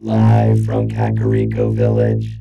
Live from Kakariko Village.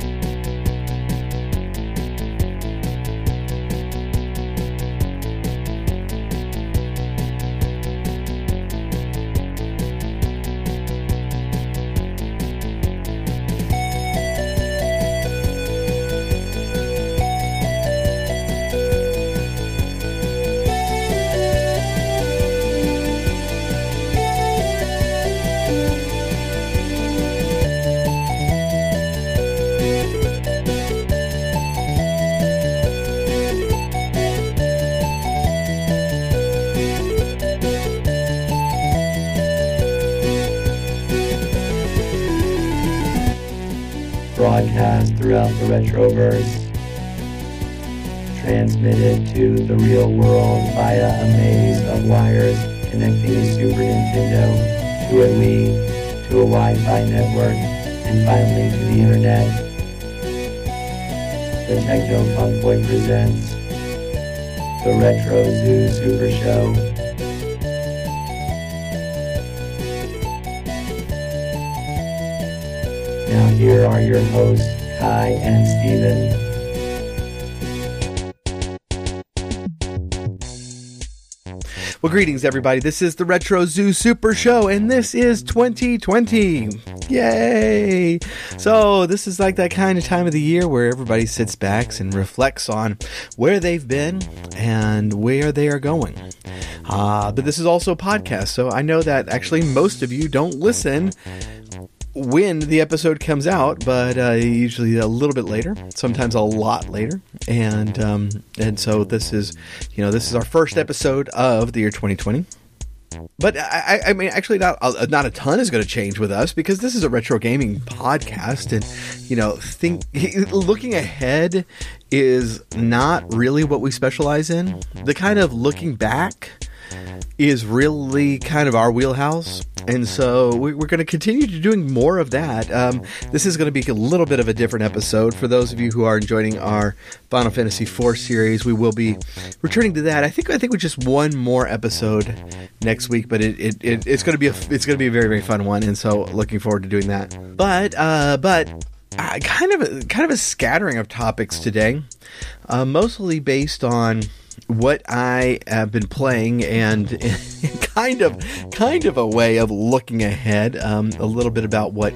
Broadcast throughout the Retroverse, transmitted to the real world via a maze of wires connecting a Super Nintendo to a Wii, to a Wi-Fi network, and finally to the internet. The Techno Funk Boy presents the Retro Zoo Super Show. Now here are your hosts, Kai and Steven. Well, greetings, everybody. This is the Retro Zoo Super Show, and this is 2020. Yay! So this is like that kind of time of the year where everybody sits back and reflects on where they've been and where they are going. But this is also a podcast, so I know that actually most of you don't listen when the episode comes out, but usually a little bit later, sometimes a lot later, and so this is our first episode of the year 2020. But I mean, actually, not a ton is going to change with us because this is a retro gaming podcast, and looking ahead is not really what we specialize in. The kind of looking back is really kind of our wheelhouse, and so we're going to continue to doing more of that. This is going to be a little bit of a different episode. For those of you who are enjoying our Final Fantasy IV series, we will be returning to that. I think with just one more episode next week, but it's going to be a very, very fun one, and so looking forward to doing that. But kind of a scattering of topics today, mostly based on what I have been playing and kind of a way of looking ahead, a little bit about what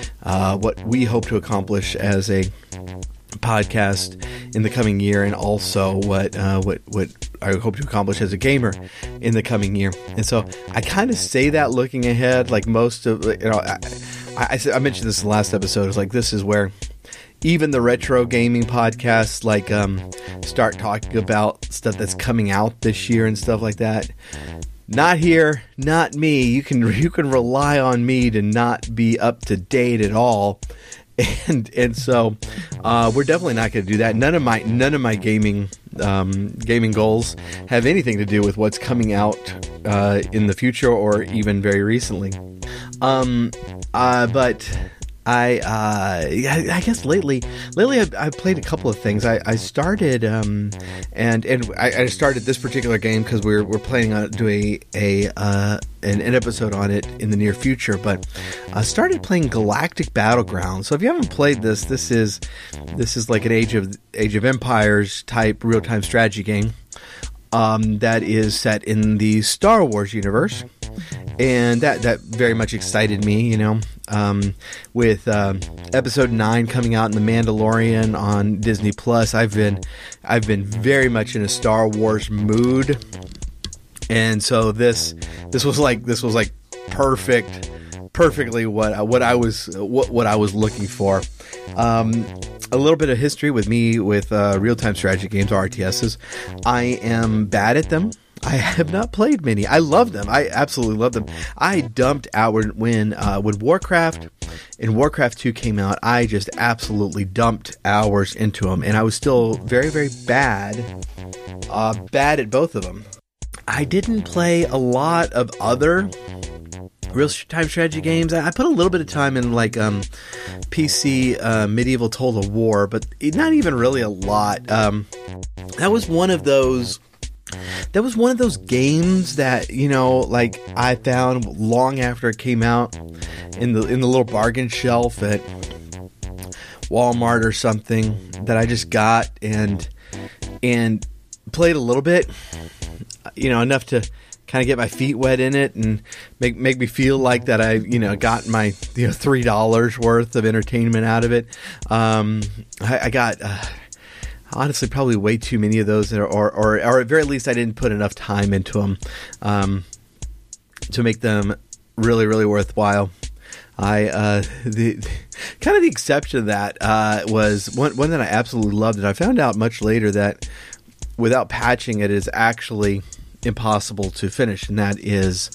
we hope to accomplish as a podcast in the coming year, and also what I hope to accomplish as a gamer in the coming year. And so I kind of say that looking ahead, like most of I mentioned this in the last episode. It's like this is where even the retro gaming podcasts start talking about stuff that's coming out this year and stuff like that. Not here, not me. You can rely on me to not be up to date at all, and so we're definitely not going to do that. None of my gaming goals have anything to do with what's coming out in the future or even very recently. But I guess lately I've played a couple of things. I started and I started this particular game because we're planning on doing an episode on it in the near future. But I started playing Galactic Battlegrounds. So if you haven't played this is like an Age of Empires type real time strategy game that is set in the Star Wars universe. And that very much excited me, with episode 9 coming out in The Mandalorian on Disney Plus. I've been very much in a Star Wars mood, and so this was like perfectly what I was looking for. A little bit of history with me with real-time strategy games, or RTSs. I am bad at them. I have not played many. I love them. I absolutely love them. I dumped out when Warcraft and Warcraft 2 came out. I just absolutely dumped hours into them, and I was still very, very bad at both of them. I didn't play a lot of other real-time strategy games. I put a little bit of time in PC Medieval Total War, but not even really a lot. That was one of those that was one of those games that, you know, like I found long after it came out in the little bargain shelf at Walmart or something, that I just got and played a little bit, you know, enough to kind of get my feet wet in it and make me feel like that I, you know, got my, you know, $3 worth of entertainment out of it. I got honestly probably way too many of those, or at very least I didn't put enough time into them to make them really, really worthwhile. The kind of the exception to that was one that I absolutely loved, and I found out much later that without patching it is actually impossible to finish, and that is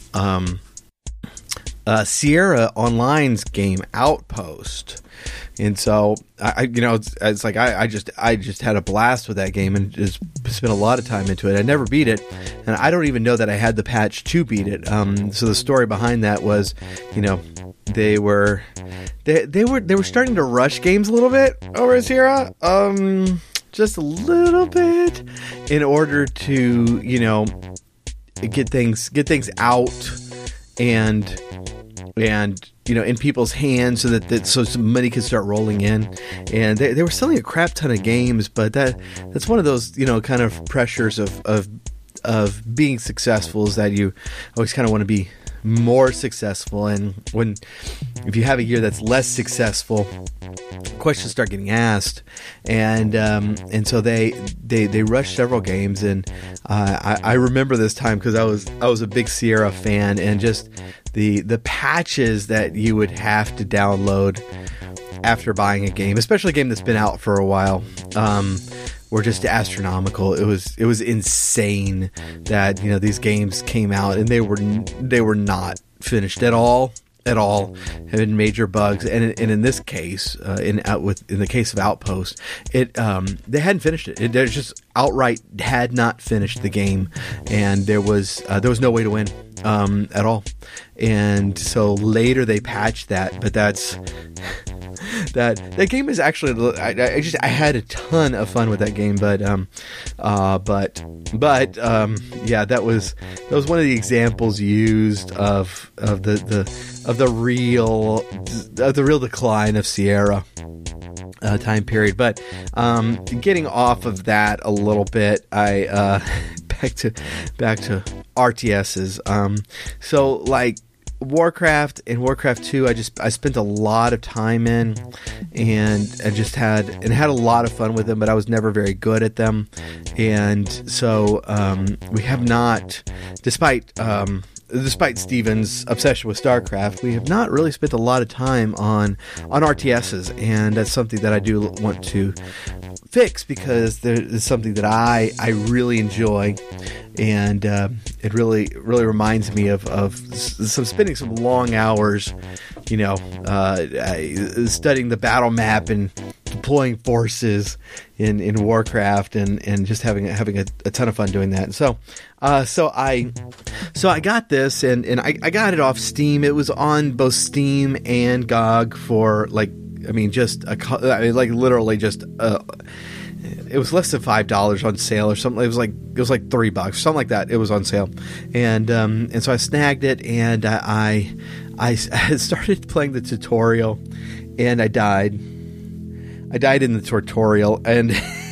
Sierra Online's game Outpost. And so I you know, it's like I just had a blast with that game and just spent a lot of time into it. I never beat it, and I don't even know that I had the patch to beat it. So the story behind that was, you know, they were starting to rush games a little bit over at Sierra, just a little bit, in order to, you know, get things out and you know, in people's hands, so that so some money could start rolling in. And they were selling a crap ton of games, but that's one of those, you know, kind of pressures of being successful, is that you always kind of want to be more successful. And if you have a year that's less successful, questions start getting asked, and so they rushed several games. And I remember this time because I was a big Sierra fan, and just the patches that you would have to download after buying a game, especially a game that's been out for a while, were just astronomical. It was insane that, you know, these games came out and they were not finished at all, had major bugs, and in this case, in the case of Outpost, they hadn't finished it. They just outright had not finished the game, and there was no way to win at all. And so later they patched that, but that game is actually, I had a ton of fun with that game, but yeah, that was one of the examples used of the real decline of Sierra time period. But getting off of that a little bit, I back to RTSs. So like Warcraft and Warcraft 2, I spent a lot of time in, and I just had a lot of fun with them, but I was never very good at them. And so we have not, despite Steven's obsession with StarCraft, we have not really spent a lot of time on RTSs, and that's something that I do want to fix, because there is something that I really enjoy, and it really reminds me of spending some long hours, you know, studying the battle map and deploying forces in Warcraft, and just having a ton of fun doing that. And so I got this, and I got it off Steam. It was on both Steam and GOG for it was less than $5 on sale or something. It was like $3, something like that. It was on sale, and so I snagged it, and I started playing the tutorial, and I died. I died in the tutorial, and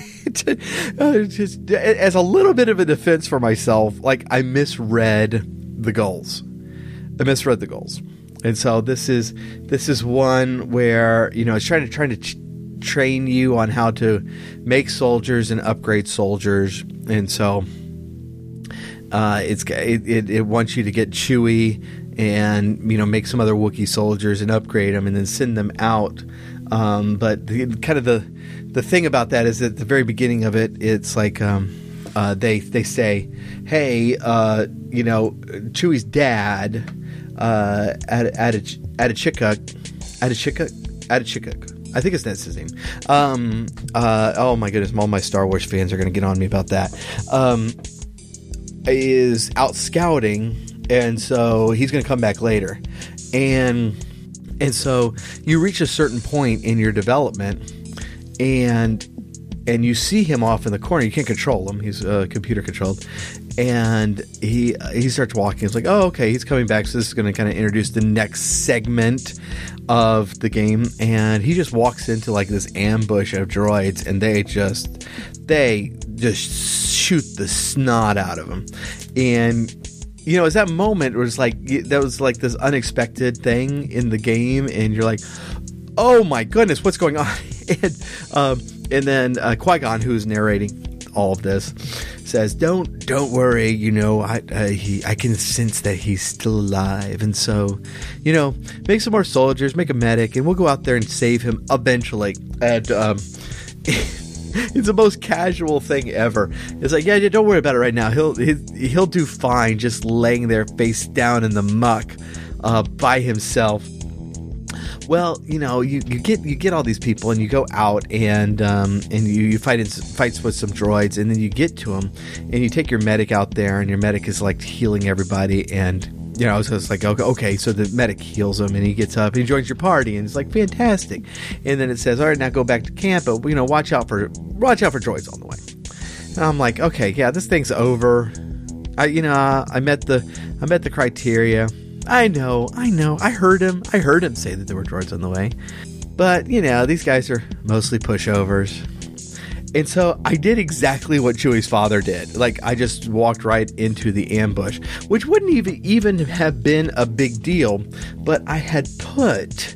just as a little bit of a defense for myself, like, I misread the goals. And so this is one where, you know, it's trying to train you on how to make soldiers and upgrade soldiers, and so it wants you to get Chewie and, you know, make some other Wookiee soldiers and upgrade them and then send them out. But the thing about that is, at the very beginning of it, it's like they say, hey, you know, Chewie's dad Attachikuk. I think that's his name. Oh my goodness, all my Star Wars fans are going to get on me about that. Is out scouting, and so he's going to come back later. And so you reach a certain point in your development, and and you see him off in the corner. You can't control him; he's computer controlled. And he starts walking. It's like, oh, okay, he's coming back. So this is going to kind of introduce the next segment of the game. And he just walks into like this ambush of droids, and they just shoot the snot out of him. And you know, it's that moment where it's like that was like this unexpected thing in the game, and you're like, oh my goodness, what's going on? And then Qui-Gon, who's narrating all of this, says, don't worry, you know, I can sense that he's still alive, and so, you know, make some more soldiers, make a medic, and we'll go out there and save him eventually. And it's the most casual thing ever. It's like, yeah, don't worry about it right now. He'll do fine just laying there face down in the muck by himself. Well, you know, you get all these people, and you go out and you fights with some droids, and then you get to them, and you take your medic out there, and your medic is like healing everybody, and you know, so it's like, okay, so the medic heals him, and he gets up and he joins your party, and it's like fantastic. And then it says, all right, now go back to camp, but you know, watch out for droids on the way. And I'm like, okay, yeah, this thing's over. I met the criteria. I know. I heard him say that there were droids on the way. But, you know, these guys are mostly pushovers. And so I did exactly what Chewie's father did. Like, I just walked right into the ambush, which wouldn't even have been a big deal. But I had put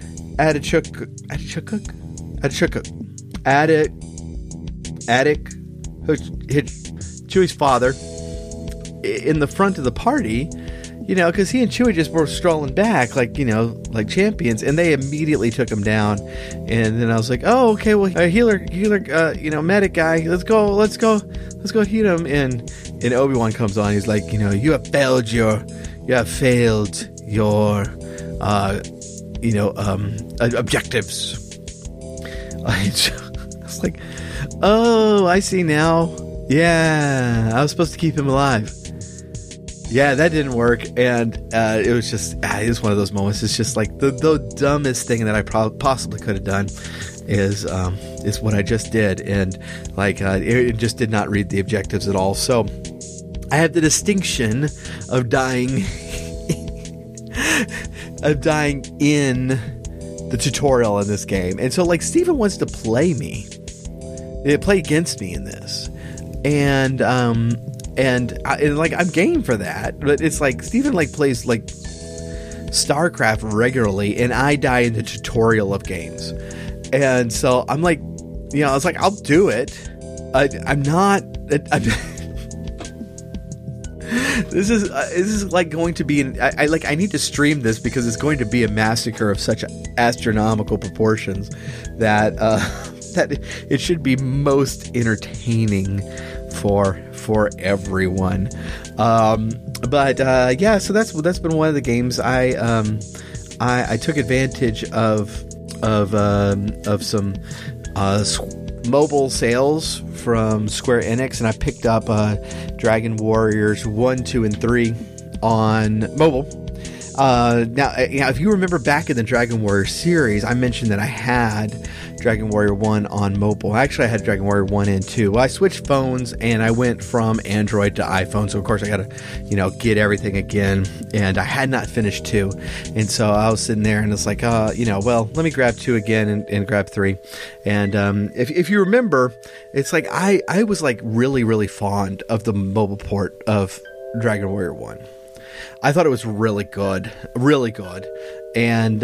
Chewie's father in the front of the party. You know, because he and Chewie just were strolling back, like, you know, like champions, and they immediately took him down. And then I was like, oh, okay, well, healer, you know, medic guy, let's go heal him. And Obi-Wan comes on, he's like, you know, you have failed your objectives. I was like, oh, I see now. Yeah, I was supposed to keep him alive. Yeah, that didn't work, and it was just, it was one of those moments. It's just like the dumbest thing that I possibly could have done is what I just did, and like it just did not read the objectives at all. So I have the distinction of dying, in the tutorial in this game, and so like Steven wants to play against me in this, and like I'm game for that, but it's like Steven like plays like StarCraft regularly, and I die in the tutorial of games, and so I'm like, you know, I was like, I'll do it. I'm not. This is like going to be I need to stream this because it's going to be a massacre of such astronomical proportions that that it should be most entertaining for everyone. But yeah, so that's been one of the games I took advantage of some mobile sales from Square Enix, and I picked up Dragon Warriors 1, 2, and 3 on mobile. Now, if you remember back in the Dragon Warrior series, I mentioned that I had Dragon Warrior 1 on mobile. Actually, I had Dragon Warrior 1 and 2. Well, I switched phones, and I went from Android to iPhone, so of course I got to, get everything again, and I had not finished 2, and so I was sitting there, and it's like, well, let me grab 2 again and grab 3, and if you remember, it's like I was like really, really fond of the mobile port of Dragon Warrior 1. I thought it was really good, and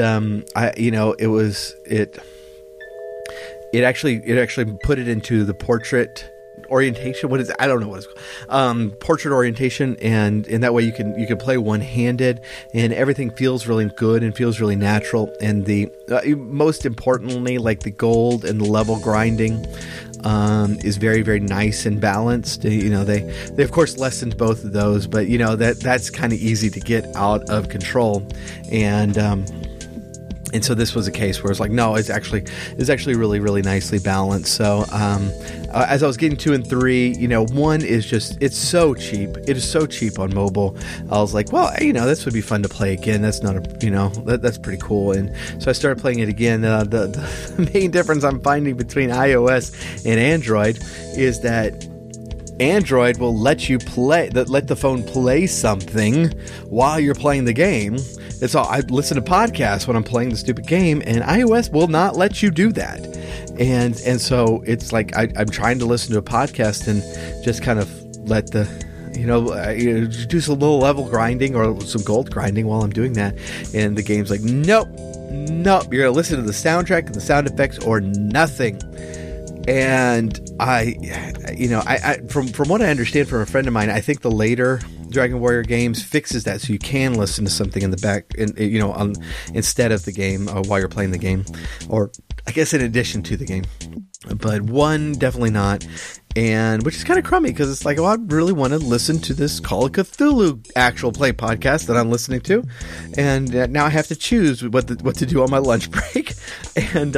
it actually put it into the portrait orientation. What is it? I don't know what it's called. Portrait orientation, and that way you can play one-handed, and everything feels really good and feels really natural. And the most importantly, like the gold and the level grinding is very, very nice and balanced. They of course lessened both of those, but that's kind of easy to get out of control. And And so this was a case where it's like, no, it's actually really, really nicely balanced. So as I was getting 2 and 3, 1 is just, it's so cheap. It is so cheap on mobile. I was like, well, this would be fun to play again. That's not that's pretty cool. And so I started playing it again. The main difference I'm finding between iOS and Android is that Android will let the phone play something while you're playing the game. It's all, I listen to podcasts when I'm playing the stupid game, and iOS will not let you do that. And so it's like I'm trying to listen to a podcast and just kind of let the do some little level grinding or some gold grinding while I'm doing that, and the game's like, nope, you're gonna listen to the soundtrack and the sound effects or nothing. And from what I understand from a friend of mine, I think the later Dragon Warrior games fixes that so you can listen to something in the back, instead of the game while you're playing the game, or I guess in addition to the game. But 1, definitely not. And which is kind of crummy because it's like, I really want to listen to this Call of Cthulhu actual play podcast that I'm listening to, and now I have to choose what to do on my lunch break, and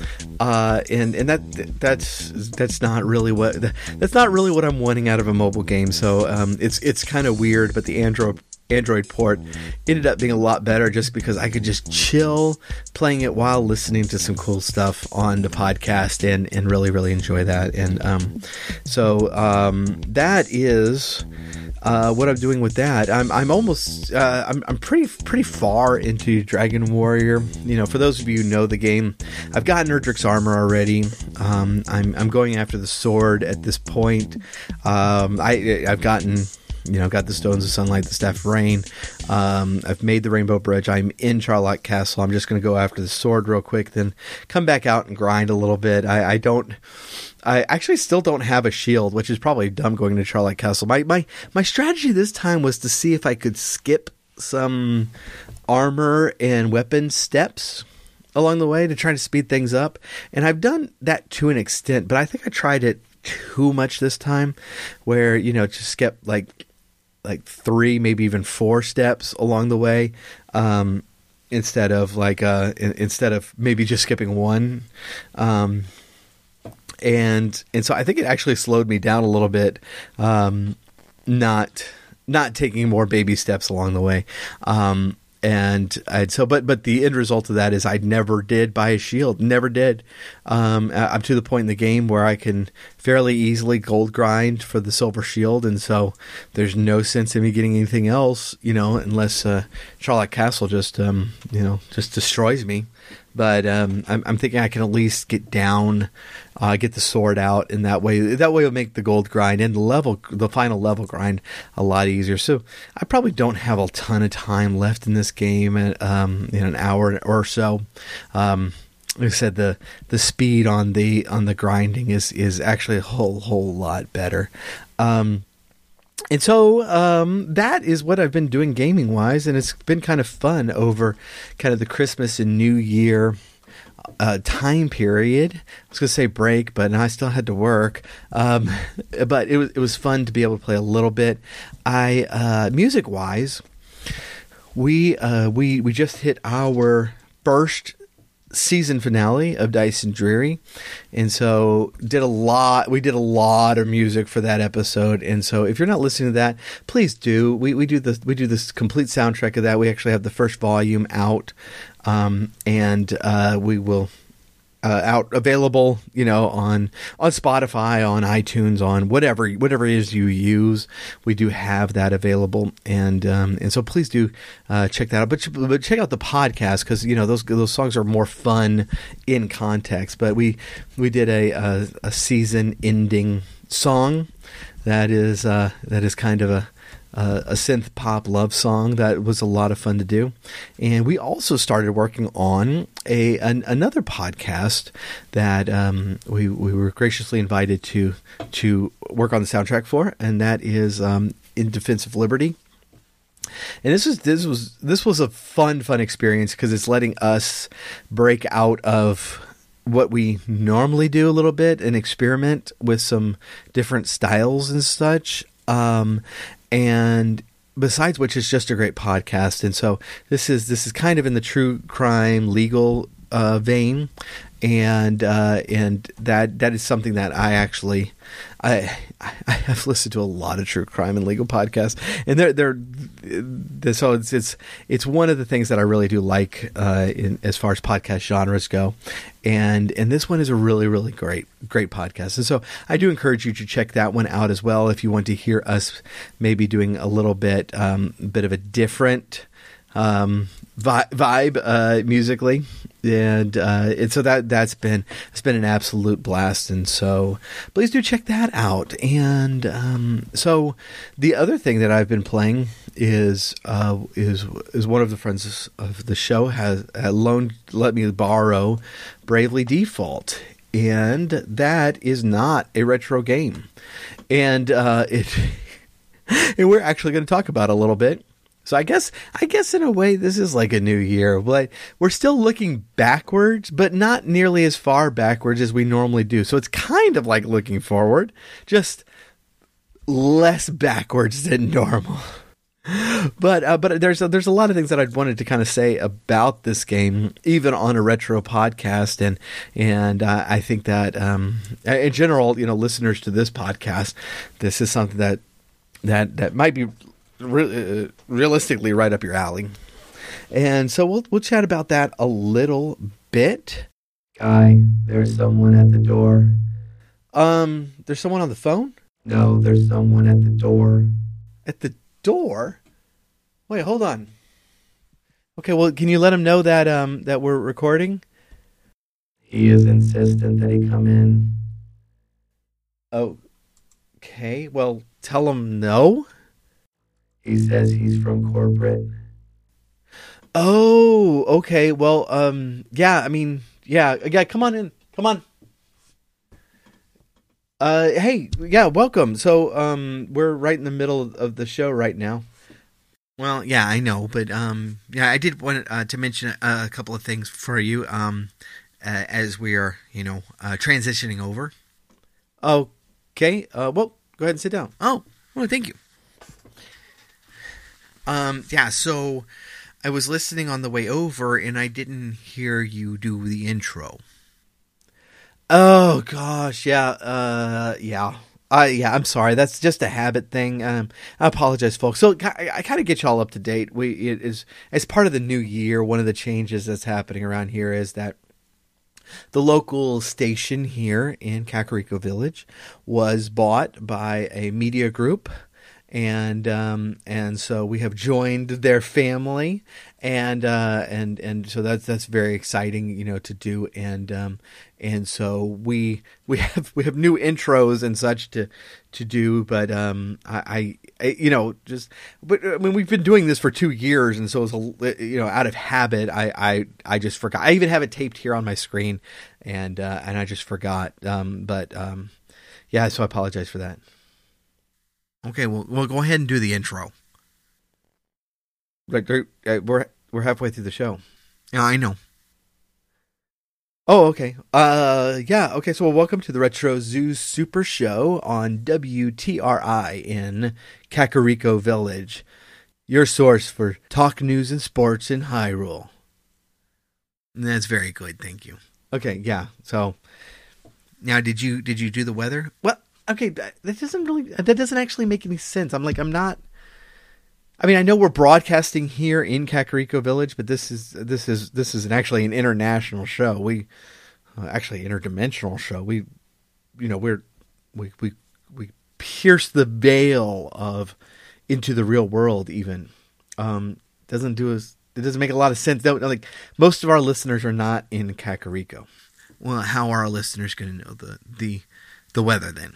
that's not really what I'm wanting out of a mobile game. So it's kind of weird, but the Android port ended up being a lot better just because I could just chill playing it while listening to some cool stuff on the podcast and really, really enjoy that. And so that is what I'm doing with that. I'm almost I'm pretty far into Dragon Warrior. For those of you who know the game, I've gotten Erdrick's armor already. I'm going after the sword at this point. I've gotten got the Stones of Sunlight, the Staff of Rain. I've made the Rainbow Bridge. I'm in Charlotte Castle. I'm just going to go after the sword real quick, then come back out and grind a little bit. I actually still don't have a shield, which is probably dumb going to Charlotte Castle. My strategy this time was to see if I could skip some armor and weapon steps along the way to try to speed things up. And I've done that to an extent, but I think I tried it too much this time, where just skip like 3, maybe even 4 steps along the way, instead of maybe just skipping 1, and so I think it actually slowed me down a little bit, not taking more baby steps along the way. But the end result of that is I never did buy a shield. Never did. I'm to the point in the game where I can fairly easily gold grind for the silver shield, and so there's no sense in me getting anything else, unless Charlotte Castle just destroys me. But I'm thinking I can at least get down, get the sword out, and that way it'll make the gold grind and the final level grind a lot easier. So I probably don't have a ton of time left in this game, in an hour or so. Like I said, the speed on the grinding is actually a whole lot better. And so that is what I've been doing gaming-wise, and it's been kind of fun over kind of the Christmas and New Year time period. I was going to say break, but I still had to work. But it was fun to be able to play a little bit. Music-wise, we just hit our first season finale of Dyson Dreary, and so we did a lot of music for that episode. And so if you're not listening to that, please do. We do this complete soundtrack of that. We actually have the first volume out, and we will out available, on Spotify, on iTunes, on whatever it is you use. We do have that available, and so please do check that out. But check out the podcast, because those songs are more fun in context. But we did a season ending song that is kind of a synth pop love song that was a lot of fun to do. And we also started working on another podcast that we were graciously invited to work on the soundtrack for, and that is In Defense of Liberty. And this was a fun experience, because it's letting us break out of what we normally do a little bit and experiment with some different styles and such. And besides which, it's just a great podcast. And so this is kind of in the true crime legal vein, and that is something that I have listened to a lot of true crime and legal podcasts, and so it's one of the things that I really do like as far as podcast genres go, and this one is a really, really great podcast, and so I do encourage you to check that one out as well if you want to hear us maybe doing a little bit of a different vibe musically, and so it's been an absolute blast, and so please do check that out. And so the other thing that I've been playing is one of the friends of the show has let me borrow Bravely Default, and that is not a retro game, and and we're actually going to talk about it a little bit. So I guess in a way this is like a new year, but we're still looking backwards, but not nearly as far backwards as we normally do. So it's kind of like looking forward, just less backwards than normal. But there's a lot of things that I wanted to kind of say about this game, even on a retro podcast, and I think that in general, listeners to this podcast, this is something that might be realistically right up your alley, and so we'll chat about that a little bit. Guy, there's someone at the door. There's someone on the phone? No, there's someone at the door. At the door? Wait, hold on. Okay, well, can you let him know that that we're recording? He is insistent that he come in. Okay, well, tell him no. He says he's from corporate. Oh, okay. Well, yeah, I mean, yeah, come on in. Come on. Hey, yeah, welcome. So, we're right in the middle of the show right now. Well, yeah, I know, but, yeah, I did want to mention a couple of things for you, as we are, transitioning over. Okay. Well, go ahead and sit down. Oh, well, thank you. Yeah, so I was listening on the way over and I didn't hear you do the intro. Oh gosh, yeah, yeah. I'm sorry. That's just a habit thing. I apologize, folks. So I kind of get y'all up to date. It is as part of the new year. One of the changes that's happening around here is that the local station here in Kakariko Village was bought by a media group. And so we have joined their family, and so that's very exciting, to do, and so we have new intros and such to do, but I we've been doing this for 2 years, and so it's out of habit, I just forgot. I even have it taped here on my screen, and I just forgot, yeah, so I apologize for that. Okay, well, go ahead and do the intro. We're halfway through the show. Yeah, I know. Oh, okay. Yeah, okay, so welcome to the Retro Zoo Super Show on WTRI in Kakariko Village, your source for talk, news, and sports in Hyrule. That's very good, thank you. Okay, yeah, so, now did you do the weather? What? Okay, that doesn't actually make any sense. I know we're broadcasting here in Kakariko Village, but this is actually an international show. We actually interdimensional show. We pierce the veil of into the real world even. It doesn't make a lot of sense. Like most of our listeners are not in Kakariko. Well, how are our listeners going to know the weather then?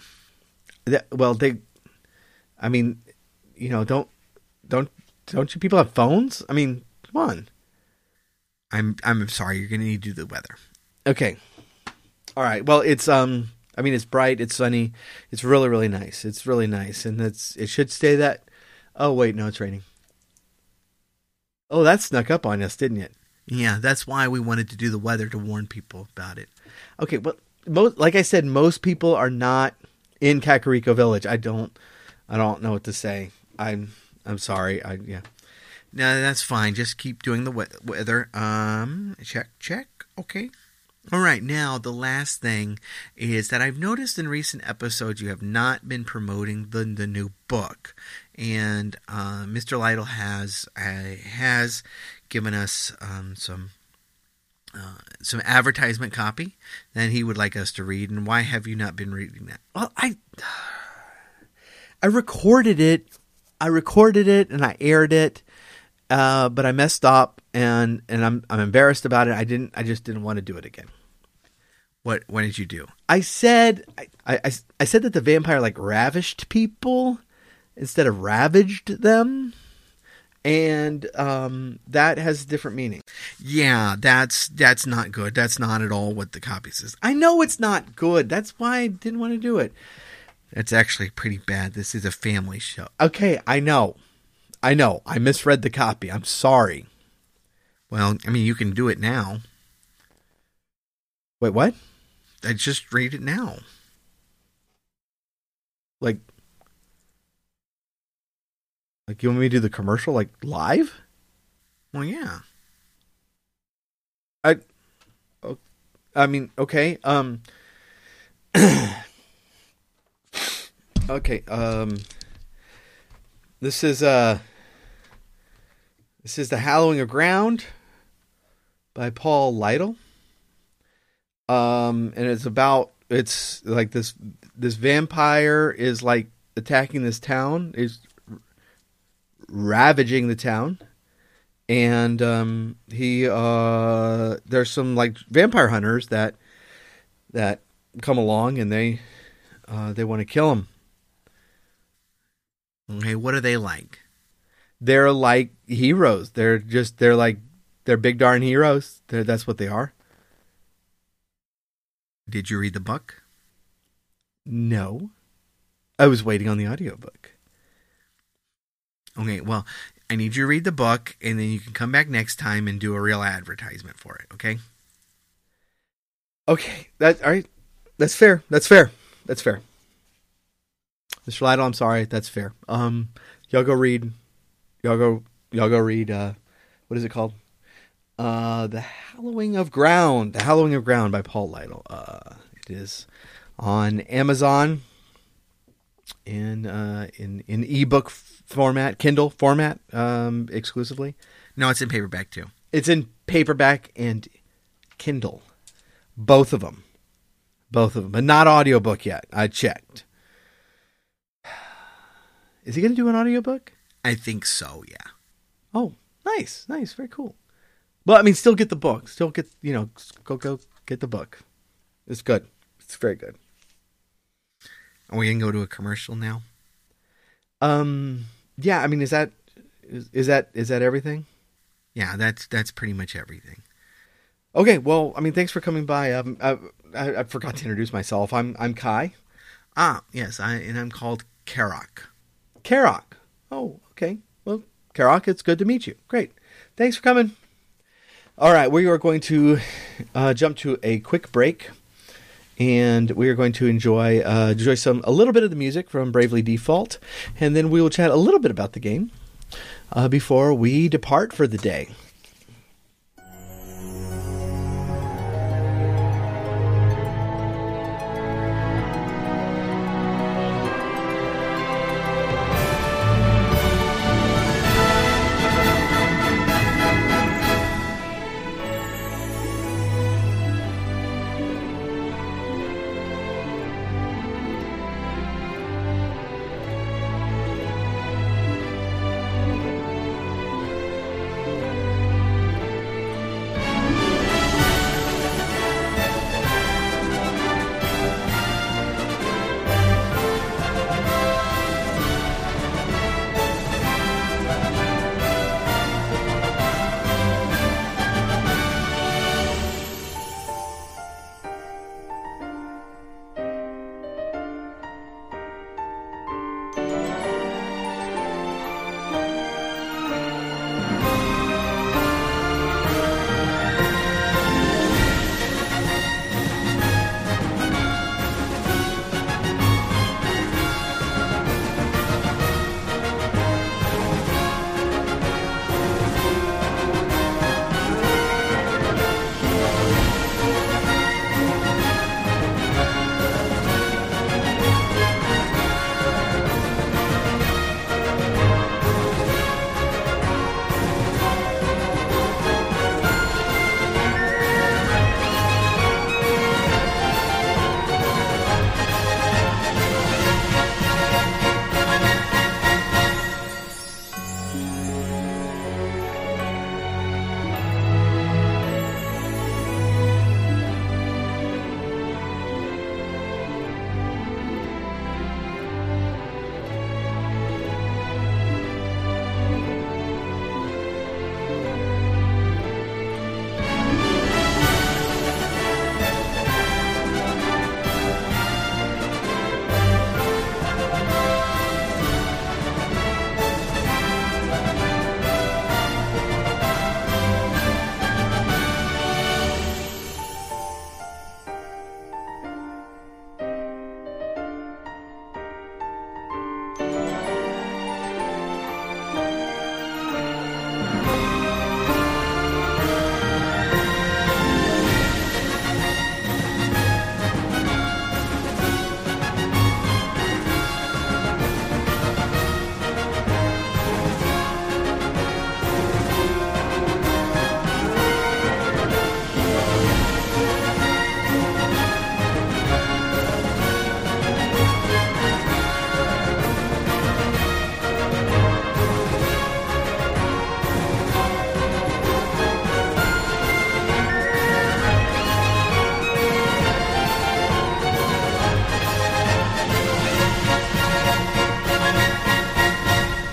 Don't you people have phones? I mean, come on. I'm sorry, you're gonna need to do the weather. Okay. All right. Well, it's it's bright, it's sunny, it's really, really nice. It's really nice, and it should stay that. Oh wait, no, it's raining. Oh, that snuck up on us, didn't it? Yeah, that's why we wanted to do the weather to warn people about it. Okay, well, like I said, most people are not in Kakariko Village. I don't know what to say. I'm sorry. Yeah. No, that's fine. Just keep doing the weather. Check. Okay. All right. Now, the last thing is that I've noticed in recent episodes you have not been promoting the new book, and Mr. Lytle has given us some advertisement copy that he would like us to read. And why have you not been reading that? Well, I recorded it. And I aired it, but I messed up, and I'm embarrassed about it. I just didn't want to do it again. What did you do? I said I said that the vampire like ravished people instead of ravaged them, and that has a different meaning. Yeah, that's not good. That's not at all what the copy says. I know it's not good. That's why I didn't want to do it. That's actually pretty bad. This is a family show. Okay, I know. I misread the copy. I'm sorry. Well, I mean, you can do it now. Wait, what? I just read it now. Like you want me to do the commercial like live? Well, yeah. I mean, okay. Okay, this is The Hallowing of Ground by Paul Lytle. And it's like this vampire is like attacking this town, is ravaging the town. And there's some like vampire hunters that come along, and they want to kill him. Okay, what are they like? They're like heroes. They're big darn heroes. That's what they are. Did you read the book? No. I was waiting on the audiobook. Okay, well, I need you to read the book, and then you can come back next time and do a real advertisement for it, okay? Okay, all right. That's fair. Mr. Lytle, I'm sorry. That's fair. Y'all go read. What is it called? The Hallowing of Ground. The Hallowing of Ground by Paul Lytle. It is on Amazon in ebook format, Kindle format, exclusively. No, it's in paperback too. It's in paperback and Kindle. Both of them, but not audiobook yet. I checked. Is he going to do an audiobook? I think so, yeah. Oh, nice. Very cool. Well, I mean, still get the book. Still get, go get the book. It's good. It's very good. Are we going to go to a commercial now? Yeah, I mean, is that everything? Yeah, that's pretty much everything. Okay, well, I mean, thanks for coming by. I forgot to introduce myself. I'm Kai. Yes, and I'm called Karok. Karok. Oh, okay. Well, Karok, it's good to meet you. Great. Thanks for coming. All right, we are going to jump to a quick break, and we are going to enjoy a little bit of the music from Bravely Default, and then we will chat a little bit about the game before we depart for the day.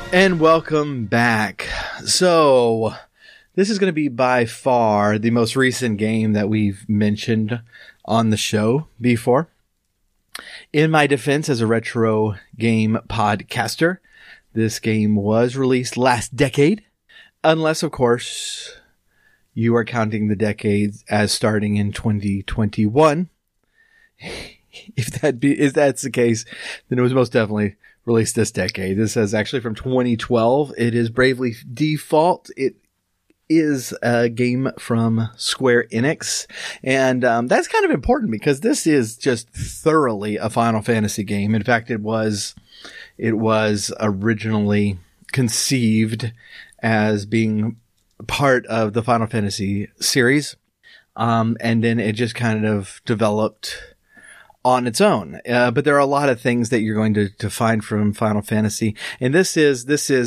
And welcome back. So, this is going to be by far the most recent game that we've mentioned on the show before. In my defense as a retro game podcaster, this game was released last decade, unless, of course, you are counting the decades as starting in 2021. If that's the case, then it was most definitely released this decade. This is actually from 2012. It is Bravely Default. It is a game from Square Enix. And that's kind of important because this is just thoroughly a Final Fantasy game. In fact, it was originally conceived as being part of the Final Fantasy series. And then it just kind of developed on its own. But there are a lot of things that you're going to find from Final Fantasy. And this is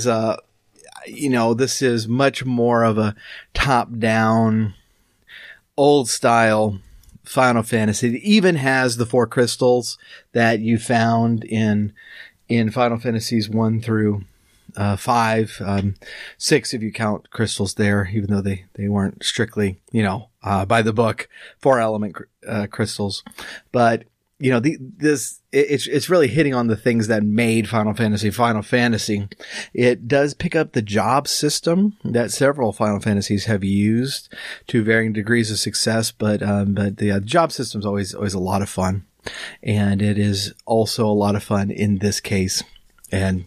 much more of a top-down, old-style Final Fantasy. It even has the 4 crystals that you found in Final Fantasies 1 through 5, 6 if you count crystals there, even though they weren't strictly, by the book, 4-element crystals. But it's really hitting on the things that made Final Fantasy. It does pick up the job system that several Final Fantasies have used to varying degrees of success, but the job system is always a lot of fun, and it is also a lot of fun in this case. And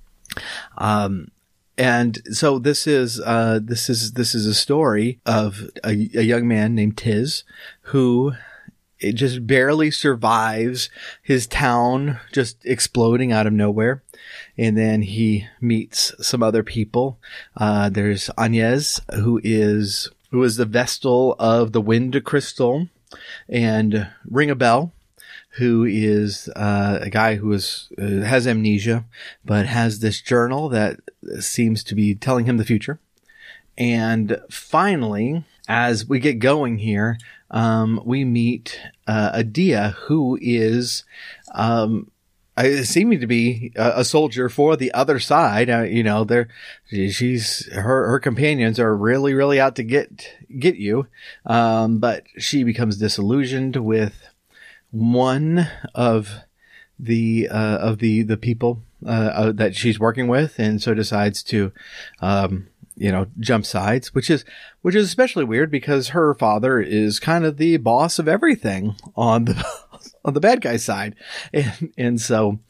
so this is a story of a young man named Tiz who it just barely survives his town just exploding out of nowhere. And then he meets some other people. There's Agnès, who is the Vestal of the Wind Crystal, and Ring a Bell, who is a guy who has amnesia, but has this journal that seems to be telling him the future. And finally, as we get going here, we meet Edea, who is seeming to be a soldier for the other side. Her companions are really, really out to get you. But she becomes disillusioned with one of the people that she's working with, and so decides to jump sides, which is especially weird because her father is kind of the boss of everything on the bad guy's side. And so,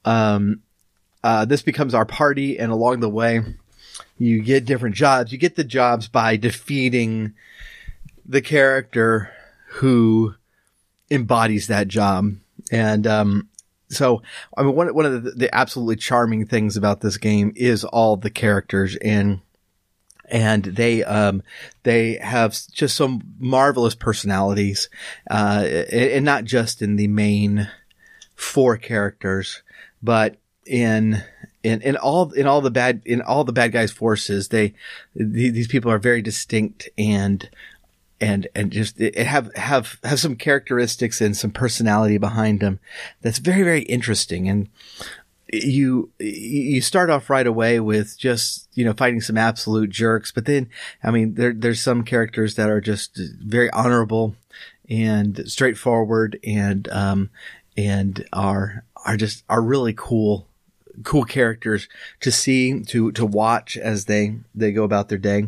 this becomes our party. And along the way, you get different jobs. You get the jobs by defeating the character who embodies that job. And, so, I mean, one of the absolutely charming things about this game is all the characters, and they have just some marvelous personalities, and not just in the main 4 characters, but in all the bad guys' forces. These people are very distinct and just have some characteristics and some personality behind them that's very, very interesting. And you start off right away with just, fighting some absolute jerks, but then, I mean, there's some characters that are just very honorable and straightforward and are really cool characters to see, to watch as they go about their day.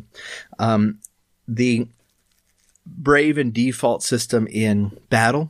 The Brave and Default system in battle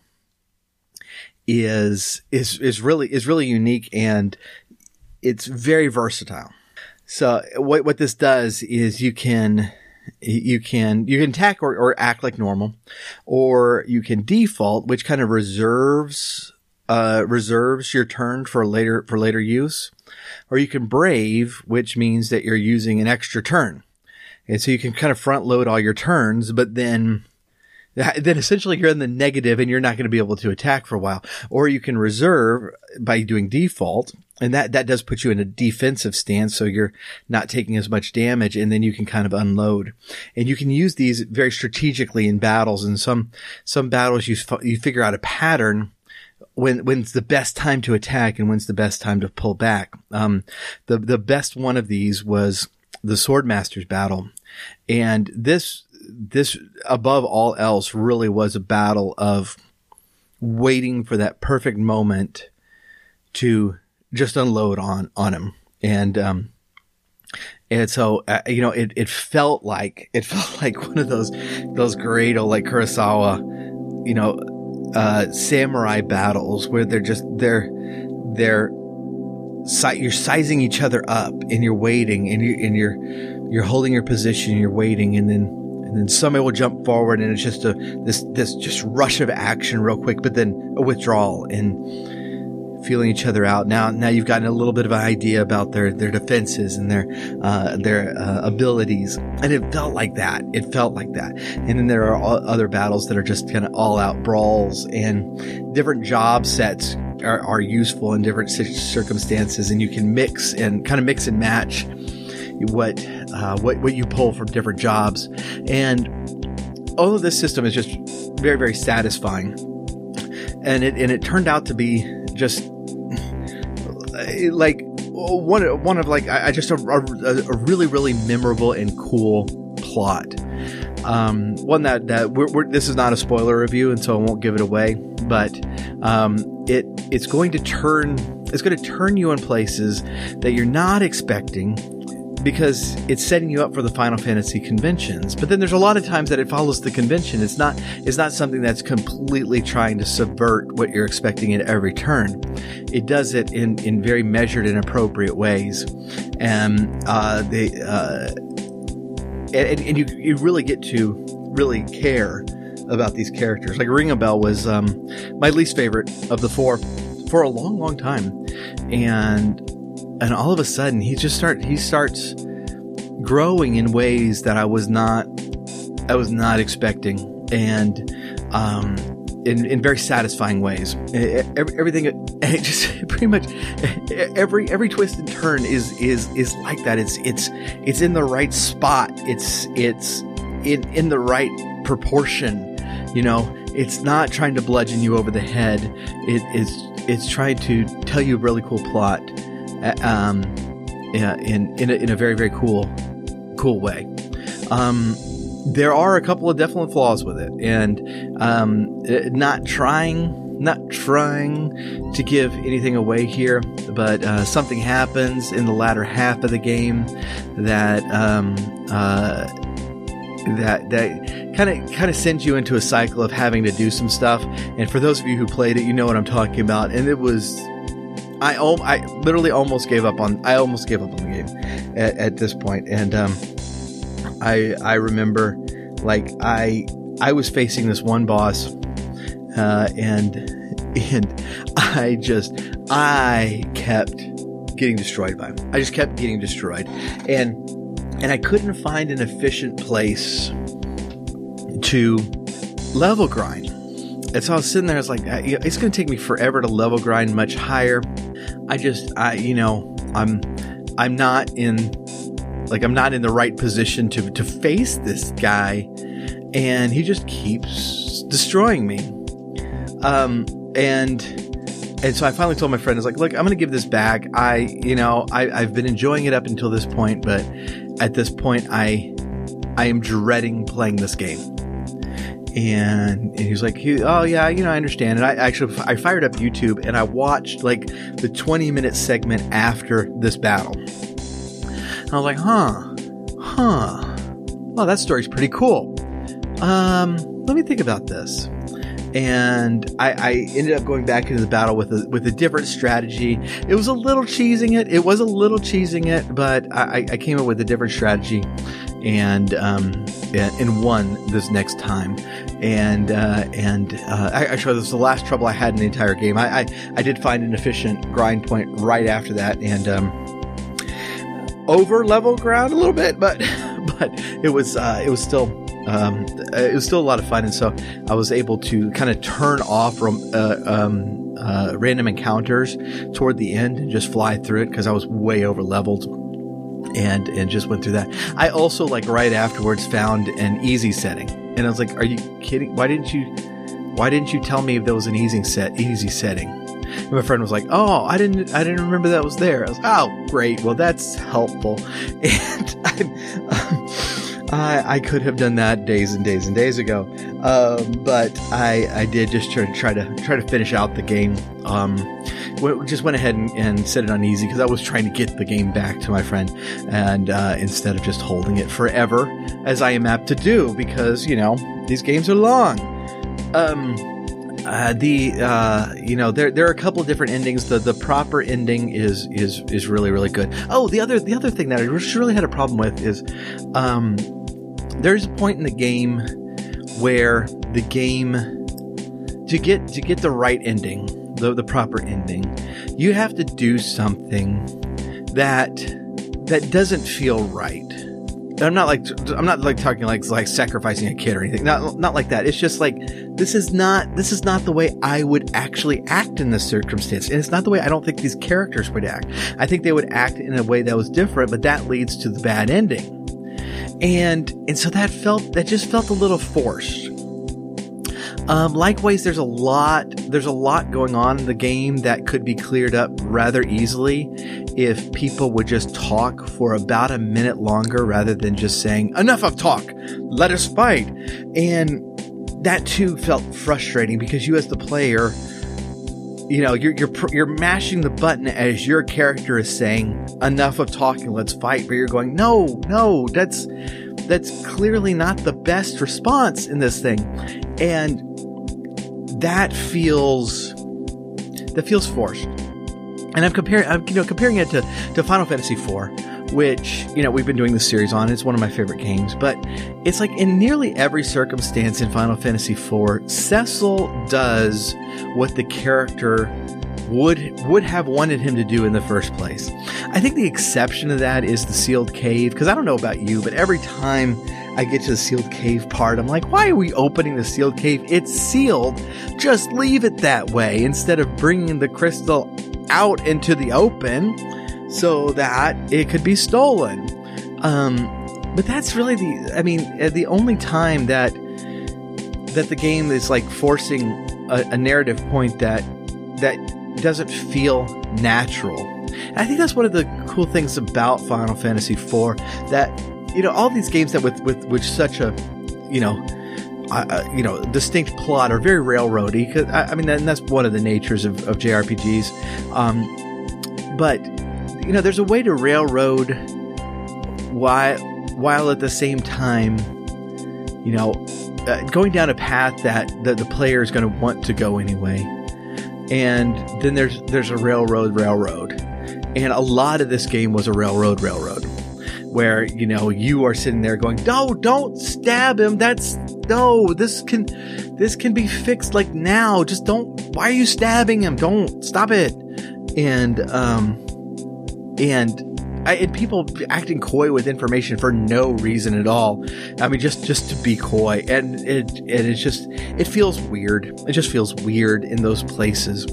is really unique, and it's very versatile. So what this does is you can attack or act like normal, or you can default, which kind of reserves your turn for later use, or you can brave, which means that you're using an extra turn. And so you can kind of front load all your turns, but then essentially you're in the negative and you're not going to be able to attack for a while. Or you can reserve by doing default, and that does put you in a defensive stance, so you're not taking as much damage, and then you can kind of unload. And you can use these very strategically in battles. In some battles you figure out a pattern when's the best time to attack and when's the best time to pull back. The best one of these was the Swordmasters battle. And this above all else really was a battle of waiting for that perfect moment to just unload on him. And so, it felt like one of those great old, like Kurosawa, samurai battles where you're sizing each other up and you're waiting and you're holding your position and you're waiting and then somebody will jump forward and it's just this just rush of action real quick, but then a withdrawal and feeling each other out. Now you've gotten a little bit of an idea about their defenses and their abilities, and it felt like that. And then there are other battles that are just kind of all out brawls, and different job sets are useful in different circumstances, and you can mix and match what you pull from different jobs. And all of this system is just very, very satisfying. And it turned out to be just like one of like a really, really memorable and cool plot. One that we're this is not a spoiler review, and so I won't give it away, but it's going to turn you in places that you're not expecting, because it's setting you up for the Final Fantasy conventions. But then there's a lot of times that it follows the convention. It's not something that's completely trying to subvert what you're expecting at every turn. It does it in very measured and appropriate ways. And you really get to really care about these characters. Like Ring-a-Bell was my least favorite of the four for a long, long time. And all of a sudden he starts growing in ways that I was not expecting, and in very satisfying ways. Everything, just pretty much every twist and turn is like that. It's in the right spot. It's in the right proportion. It's not trying to bludgeon you over the head. It's trying to tell you a really cool plot. In a very, very cool way. There are a couple of definite flaws with it, and not trying to give anything away here, but something happens in the latter half of the game that kind of sends you into a cycle of having to do some stuff. And for those of you who played it, you know what I'm talking about. And it was. I literally almost gave up on the game at this point. And I remember, like, I was facing this one boss, and I kept getting destroyed by him. I just kept getting destroyed, and I couldn't find an efficient place to level grind. And so I was sitting there, I was like, it's going to take me forever to level grind much higher. I'm not in the right position to face this guy, and he just keeps destroying me. And so I finally told my friend, I was like, look, I'm going to give this back. I've been enjoying it up until this point, but at this point I am dreading playing this game. And he was like, oh yeah, I understand. And I fired up YouTube and I watched like the 20-minute segment after this battle. And I was like, well, that story's pretty cool. Let me think about this. And I ended up going back into the battle with a different strategy. It was a little cheesing it, but I came up with a different strategy and won this next time. And actually, this was the last trouble I had in the entire game. I did find an efficient grind point right after that, and over level ground a little bit, but it was still a lot of fun. And so I was able to kind of turn off random encounters toward the end and just fly through it because I was way over leveled. And just went through that. I also, like, right afterwards found an easy setting. And I was like, are you kidding? Why didn't you why didn't you tell me if there was an easy setting? And my friend was like, oh, I didn't remember that was there. I was like, oh, great. Well, that's helpful. And I could have done that days and days and days ago. But I did just try to finish out the game. Just went ahead and set it on easy because I was trying to get the game back to my friend, and instead of just holding it forever, as I am apt to do, because these games are long. There are a couple of different endings. The proper ending is really, really good. Oh, the other thing that I just really had a problem with is there's a point in the game where the game, to get the right ending, the proper ending, you have to do something that doesn't feel right. I'm not talking like sacrificing a kid or anything. Not like that. It's just like, this is not the way I would actually act in this circumstance. And it's not the way I don't think these characters would act. I think they would act in a way that was different, but that leads to the bad ending. And so that just felt a little forced. Likewise, there's a lot going on in the game that could be cleared up rather easily if people would just talk for about a minute longer rather than just saying, enough of talk, let us fight. And that too felt frustrating because you as the player, you're mashing the button as your character is saying, enough of talking, let's fight. But you're going, no, that's clearly not the best response in this thing. And that feels forced. And I'm comparing it to Final Fantasy IV, which, we've been doing this series on. It's one of my favorite games, but it's like in nearly every circumstance in Final Fantasy IV, Cecil does what the character would have wanted him to do in the first place. I think the exception to that is the sealed cave, because I don't know about you, but every time I get to the sealed cave part, I'm like, why are we opening the sealed cave? It's sealed. Just leave it that way instead of bringing the crystal out into the open so that it could be stolen. But that's really the only time that the game is like forcing a narrative point that doesn't feel natural. And I think that's one of the cool things about Final Fantasy IV, that all these games that with such a distinct plot are very railroady. Cause that's one of the natures of JRPGs. But there's a way to railroad while at the same time, going down a path that the player is going to want to go anyway. And then there's a railroad. And a lot of this game was a railroad. Where, you are sitting there going, no, don't stab him. This can be fixed like now. Just don't, why are you stabbing him? Don't, stop it. And people acting coy with information for no reason at all. Just to be coy. And it feels weird. It just feels weird in those places.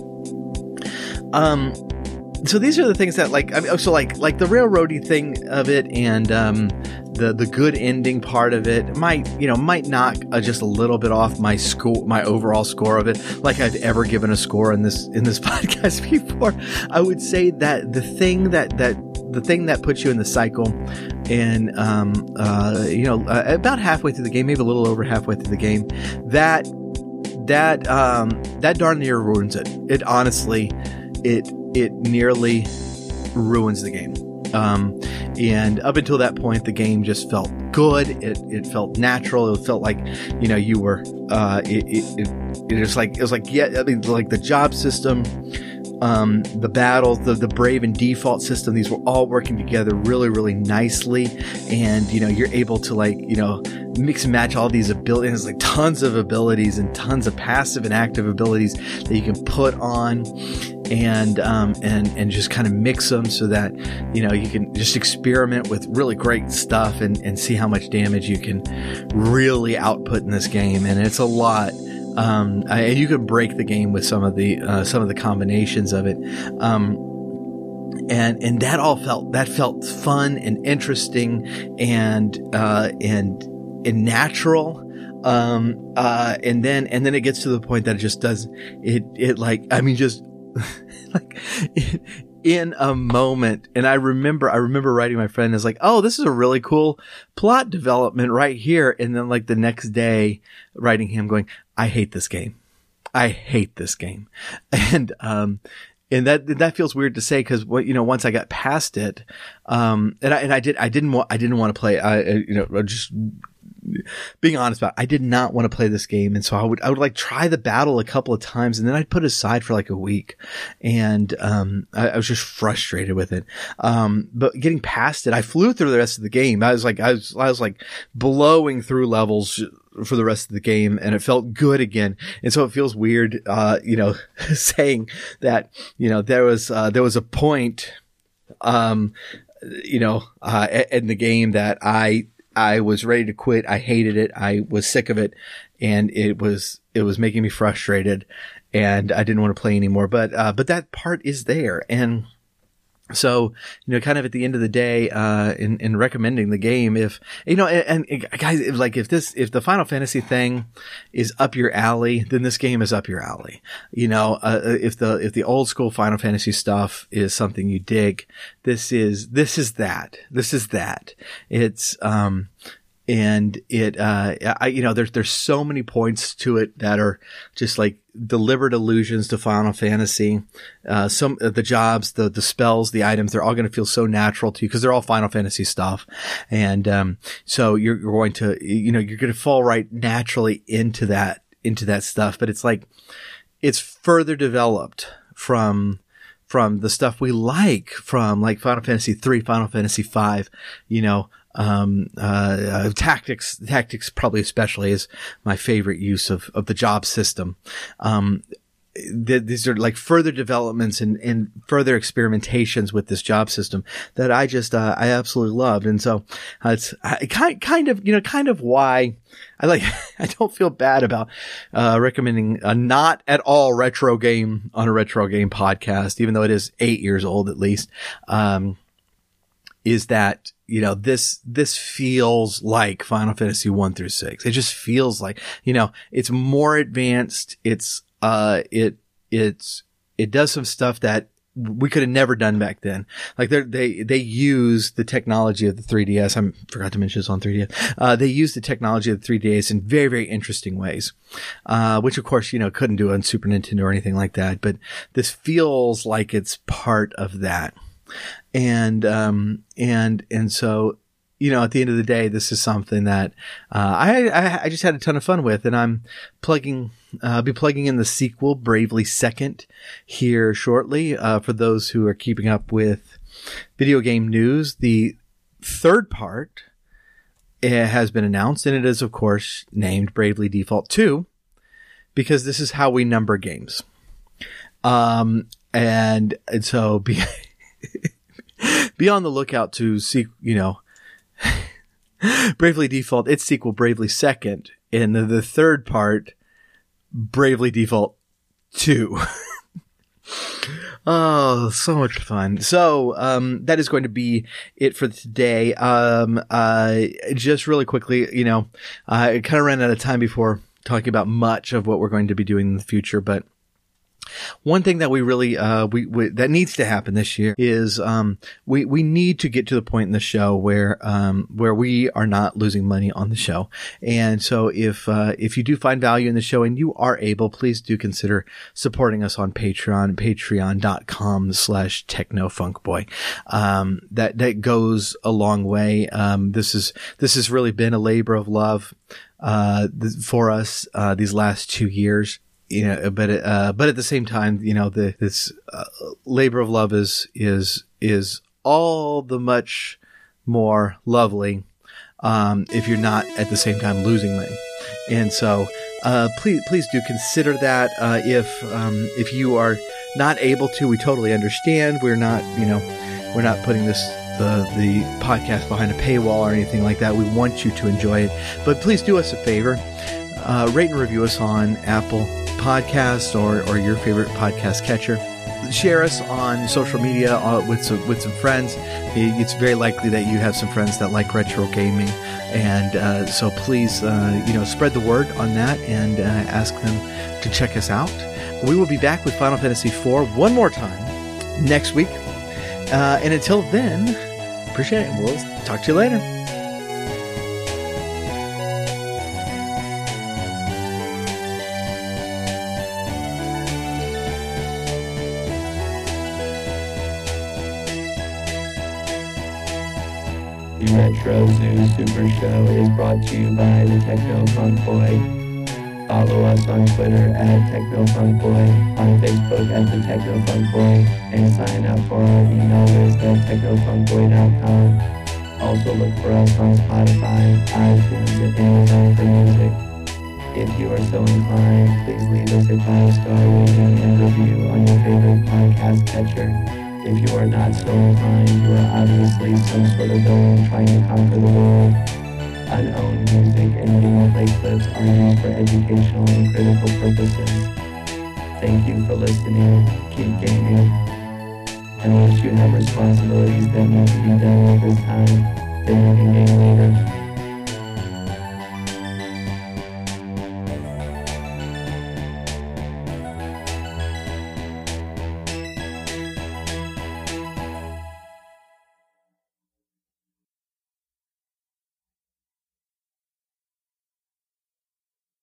So these are the things that like the railroady thing of it, and the good ending part of it might knock just a little bit off my overall score of it. Like I've ever given a score in this podcast before. I would say that the thing that puts you in the cycle, and about halfway through the game, maybe a little over halfway through the game, that darn near ruins it. It honestly, it nearly ruins the game. And up until that point, the game just felt good. It felt natural. It felt like, you were, it was like, the job system, the battles, the brave and default system, these were all working together really, really nicely. And, you're able to mix and match all these abilities, like tons of abilities and tons of passive and active abilities that you can put on and just kind of mix them so that, you can just experiment with really great stuff and see how much damage you can really output in this game. And it's a lot. And you can break the game with some of the combinations of it. And that felt fun and interesting and natural. And then it gets to the point that it just does it like, I mean, just like in a moment. And I remember writing my friend is like, oh, this is a really cool plot development right here. And then like the next day writing him going, I hate this game. And that feels weird to say because once I got past it, and I didn't want to play. Just being honest about it, I did not want to play this game, and so I would like try the battle a couple of times, and then I'd put it aside for like a week, and I was just frustrated with it. But getting past it, I flew through the rest of the game. I was like blowing through levels for the rest of the game, and it felt good again. And so it feels weird, saying that, there was a point, in the game that I was ready to quit. I hated it. I was sick of it, and it was making me frustrated, and I didn't want to play anymore. But that part is there. And so, kind of at the end of the day, in recommending the game, if, and guys, if the Final Fantasy thing is up your alley, then this game is up your alley. If the old school Final Fantasy stuff is something you dig, this is that. It's, and it, there's so many points to it that are just like deliberate allusions to Final Fantasy. Some of the jobs, the spells, the items, they're all going to feel so natural to you because they're all Final Fantasy stuff. And, so you're going to, you're going to fall right naturally into that stuff. But it's like, it's further developed from the stuff we like from like Final Fantasy 3, Final Fantasy 5, tactics probably especially is my favorite use of the job system. These are like further developments and further experimentations with this job system that I absolutely loved. And so it's kind of why I don't feel bad about recommending a not at all retro game on a retro game podcast, even though it is 8 years old at least. Is that, this feels like Final Fantasy 1 through 6. It just feels like, it's more advanced. It does some stuff that we could have never done back then. Like they use the technology of the 3DS. I forgot to mention this on 3DS. They use the technology of the 3DS in very, very interesting ways. Which of course, couldn't do on Super Nintendo or anything like that. But this feels like it's part of that. And so, at the end of the day, this is something that, I just had a ton of fun with, and I'm be plugging in the sequel, Bravely Second, here shortly. For those who are keeping up with video game news, the third part has been announced, and it is, of course, named Bravely Default 2, because this is how we number games. And so be on the lookout to see, Bravely Default, its sequel, Bravely Second, and the third part, Bravely Default 2. Oh, so much fun. So, that is going to be it for today. Just really quickly, I kind of ran out of time before talking about much of what we're going to be doing in the future, but one thing that we really, that needs to happen this year is, we need to get to the point in the show where we are not losing money on the show. And so if you do find value in the show and you are able, please do consider supporting us on Patreon, patreon.com/technofunkboy. That goes a long way. This has really been a labor of love, for us, these last 2 years. But at the same time, this labor of love is all the much more lovely, if you're not at the same time losing money. And so, please do consider that. If you are not able to, we totally understand. We're not putting the podcast behind a paywall or anything like that. We want you to enjoy it, but please do us a favor. Rate and review us on Apple Podcasts or your favorite podcast catcher. share us on social media with some friends. It's very likely that you have some friends that like retro gaming, and so please, spread the word on that and ask them to check us out. We will be back with Final Fantasy IV one more time next week, and until then, appreciate it. We'll talk to you later. The Retro Zoo Super Show is brought to you by the Techno Funk Boy. Follow us on Twitter at Techno Funk Boy, on Facebook at the Techno Funk Boy, and sign up for our email list at technofunkboy.com. Also look for us on Spotify, iTunes, and Amazon for music. If you are so inclined, please leave us a 5-star rating and review on your favorite podcast catcher. If you are not so inclined, you are obviously some sort of villain trying to conquer the world. Unowned music and gameplay clips are used for educational and critical purposes. Thank you for listening. Keep gaming. And once you have responsibilities that need to be done over time, then you can game later.